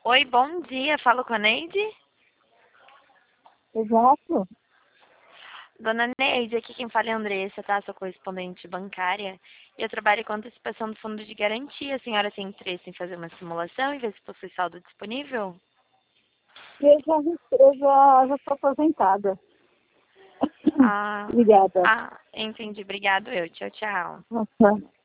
Oi, bom dia. Falo com a Neide? Exato. Dona Neide, aqui quem fala é a Andressa, tá? Sou correspondente bancária e eu trabalho com antecipação do fundo de garantia. A senhora tem interesse em fazer uma simulação e ver se possui saldo disponível? Eu já estou aposentada. Ah, Obrigada. entendi. Obrigado eu. Tchau, tchau. Nossa.